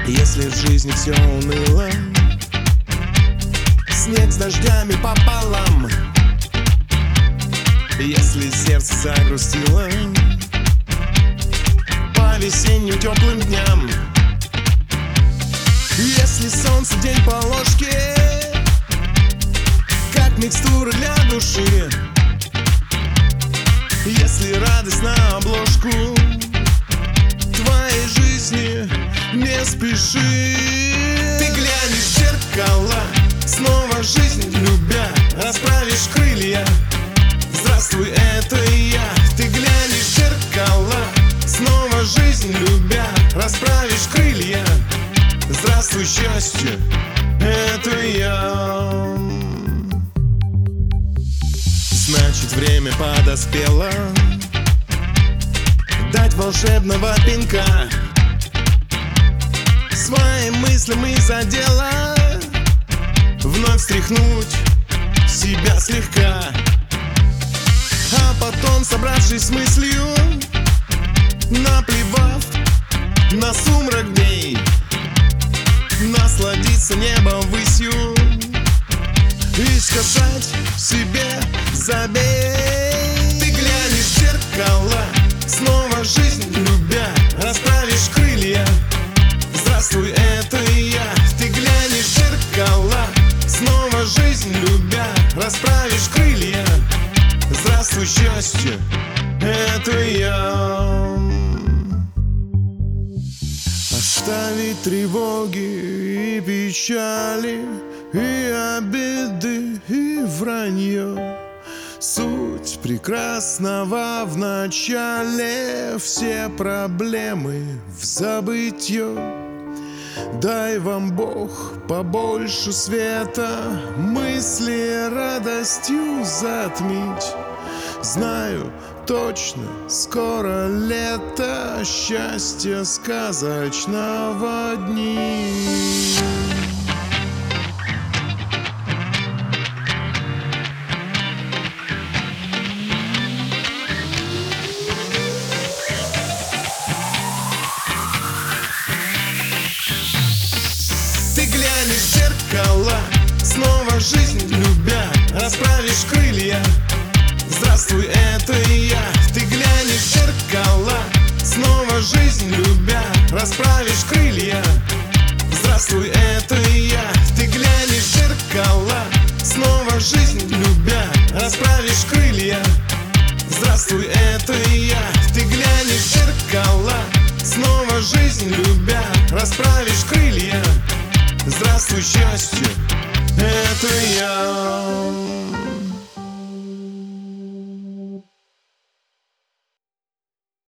Если в жизни все уныло, снег с дождями пополам. Если сердце загрустило по весенним теплым дням, если солнце день по ложке, как микстура для души, если радость на обложку твоей жизни, не спеши. Ты глянешь в зеркало, снова жизнь любя, расправишь крылья. Здравствуй, это я. Ты глянешь в зеркало, снова жизнь любя, расправишь крылья. Здравствуй, счастье, это я. Значит, время подоспело дать волшебного пинка своим мыслям из-за дела, вновь встряхнуть себя слегка, а потом, собравшись с мыслью, наплевав на сумрак дней, насладиться небом ввысью и сказать себе: забей. Ты глянешь в зеркало, снова жизнь любя, расправишь крылья. Здравствуй, это я. Ты глянешь в зеркало, снова жизнь любя, расправишь крылья. Здравствуй, счастье, это я. Оставить тревоги и печали, и обиды, и вранье. Суть прекрасного в начале, все проблемы в забытье. Дай вам Бог побольше света, мысли радостью затмить. Знаю точно, скоро лето, счастье сказочного дни. Ты глянешь в зеркало, снова жизнь любя, расправишь крылья. Здравствуй, это я. Ты глянешь в зеркало, снова жизнь любя, расправишь крылья. Здравствуй, это я. Ты глянешь в зеркало, снова жизнь любя, расправишь крылья. Здравствуй, это я. Ты глянешь в зеркало, снова жизнь любя, расправишь крылья. Здравствуй, счастье,